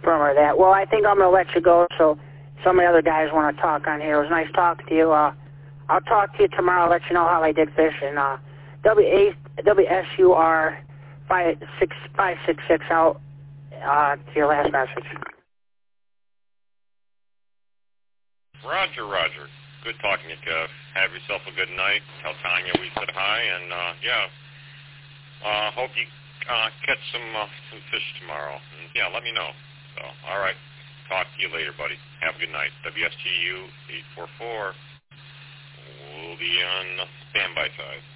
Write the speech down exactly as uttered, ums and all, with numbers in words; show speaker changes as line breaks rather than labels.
confirmer of that. Well, I think I'm going to let you go so some of the other guys want to talk on here. It was nice talking to you. Uh, I'll talk to you tomorrow, let you know how I did fishing. Uh, W S U R five six six out uh, to your last message.
Roger, Roger. Good talking to you, Kev. Have yourself a good night. Tell Tanya we said hi, and, uh, yeah, uh, hope you uh, catch some uh, some fish tomorrow. And, yeah, let me know. So, all right. Talk to you later, buddy. Have a good night. W S G U eight four four. We'll be on standby side.